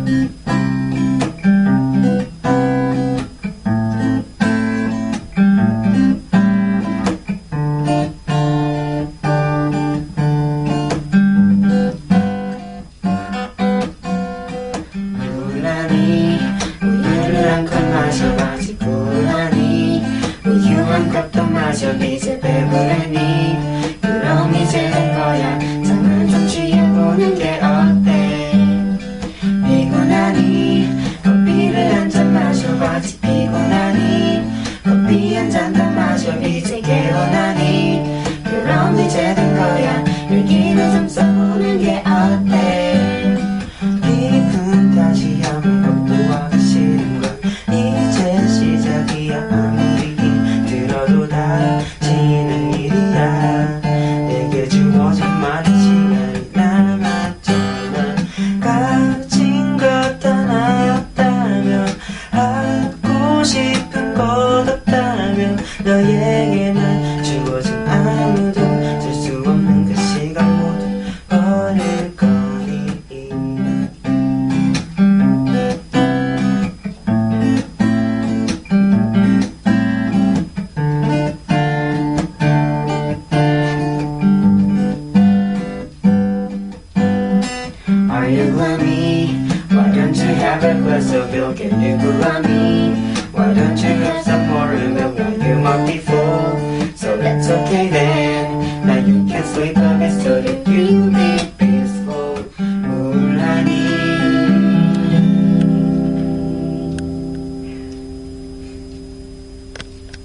우유를 한 컵 마셔봐. 지푸라니 우유 한 컵 더 마셔. 이제 배부르니 그럼 이제 된 거야. 잠을 좀 취해보는 게 어때? 피곤하니 커피를 한 잔 마셔봐. 피곤하니 커피 한 잔 더 마셔. 이제 개운하니 그럼 이제 된 거야. 일기를 좀 써보는 게 어때? 기분 다시 한번 또하기 싫은 걸 이제 시작이야. 아무리 힘들어도 다치는 일이야. 내게 주어진 많은 시간이 남았지만 가진 것 하나 없다면 하고 싶은 것 없다면 너에게만 주어진 아무도 줄 수 없는 그 시간 모두 버릴 거니. Are you gloomy? Why don't you have a glass of milk and you cool me? Why don't you have some more milk while you might be full? So that's okay then. Now you can sleep a bit so that you